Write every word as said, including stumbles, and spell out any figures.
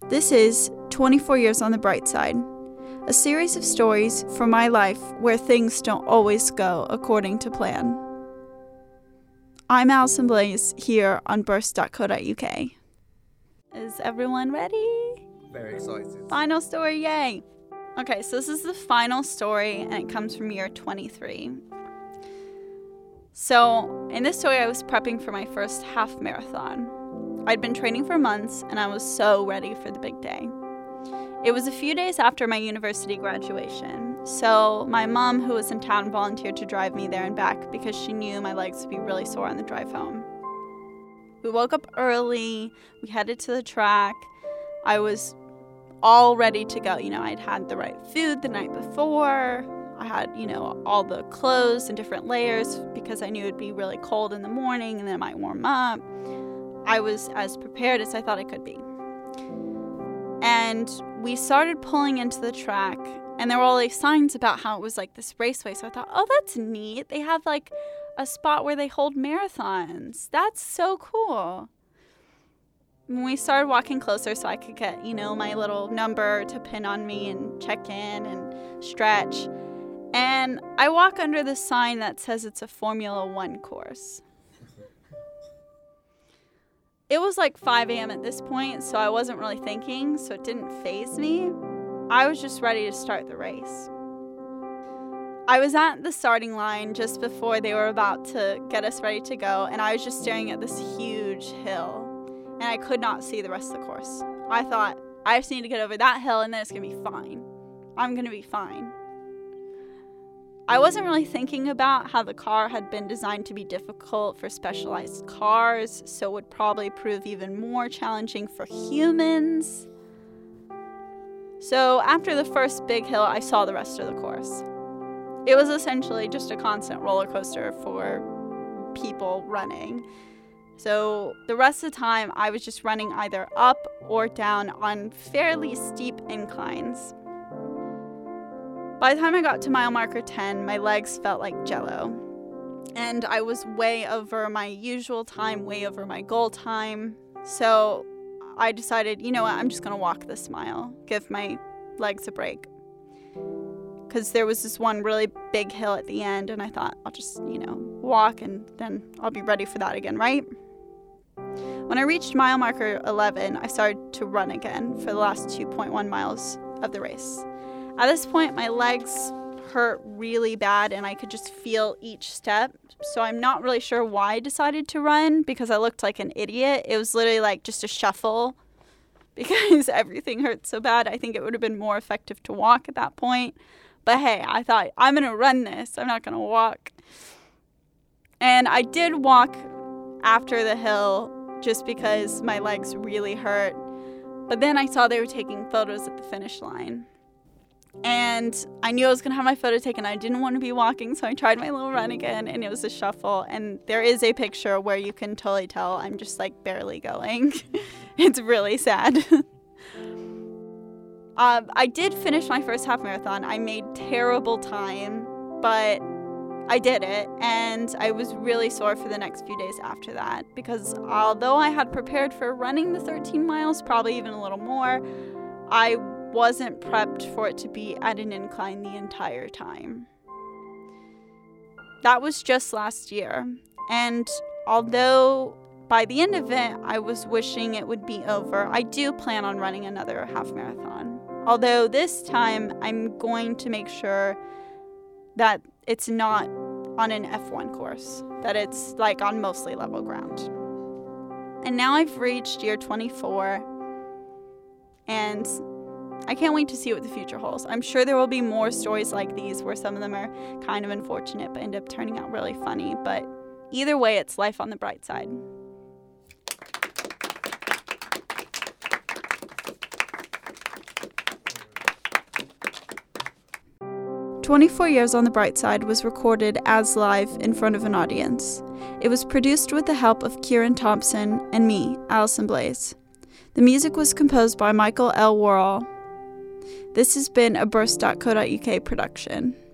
This is twenty-four Years on the Bright Side, a series of stories from my life where things don't always go according to plan. I'm Allison Blaze here on burst dot co dot uk. Is everyone ready? Very excited. Final story, yay! Okay, so this is the final story, and it comes from year twenty-three. So, in this story, I was prepping for my first half marathon. I'd been training for months, and I was so ready for the big day. It was a few days after my university graduation, so my mom, who was in town, volunteered to drive me there and back because she knew my legs would be really sore on the drive home. We woke up early, we headed to the track. I was all ready to go. You know, I'd had the right food the night before. I had, you know, all the clothes in different layers because I knew it'd be really cold in the morning and then it might warm up. I was as prepared as I thought I could be. And we started pulling into the track, and there were all these signs about how it was like this raceway. So I thought, oh, that's neat. They have like a spot where they hold marathons. That's so cool. When we started walking closer so I could get, you know, my little number to pin on me and check in and stretch. And I walk under the sign that says it's a Formula One course. It was like five a.m. at this point, so I wasn't really thinking, so it didn't faze me. I was just ready to start the race. I was at the starting line just before they were about to get us ready to go, and I was just staring at this huge hill, and I could not see the rest of the course. I thought, I just need to get over that hill, and then it's going to be fine. I'm going to be fine. I wasn't really thinking about how the car had been designed to be difficult for specialized cars, so it would probably prove even more challenging for humans. So after the first big hill, I saw the rest of the course. It was essentially just a constant roller coaster for people running. So the rest of the time, I was just running either up or down on fairly steep inclines. By the time I got to mile marker ten, my legs felt like jello. And I was way over my usual time, way over my goal time. So I decided, you know what, I'm just going to walk this mile, give my legs a break. Because there was this one really big hill at the end, and I thought, I'll just, you know, walk, and then I'll be ready for that again, right? When I reached mile marker eleven, I started to run again for the last two point one miles of the race. At this point, my legs hurt really bad, and I could just feel each step. So I'm not really sure why I decided to run, because I looked like an idiot. It was literally like just a shuffle because everything hurt so bad. I think it would have been more effective to walk at that point. But hey, I thought, I'm going to run this. I'm not going to walk. And I did walk after the hill just because my legs really hurt. But then I saw they were taking photos at the finish line. And I knew I was going to have my photo taken. I didn't want to be walking, so I tried my little run again, and it was a shuffle. And there is a picture where you can totally tell I'm just, like, barely going. It's really sad. uh, I did finish my first half marathon. I made terrible time, but I did it. And I was really sore for the next few days after that, because although I had prepared for running the thirteen miles, probably even a little more, I wasn't prepped for it to be at an incline the entire time. That was just last year, and although by the end of it I was wishing it would be over, I do plan on running another half marathon. Although this time I'm going to make sure that it's not on an F one course, that it's like on mostly level ground. And now I've reached year twenty-four, and I can't wait to see what the future holds. I'm sure there will be more stories like these where some of them are kind of unfortunate but end up turning out really funny. But either way, it's life on the bright side. twenty-four Years on the Bright Side was recorded as live in front of an audience. It was produced with the help of Kieran Thompson and me, Allison Blaze. The music was composed by Michael L. Worrell. This has been a burst dot co dot uk production.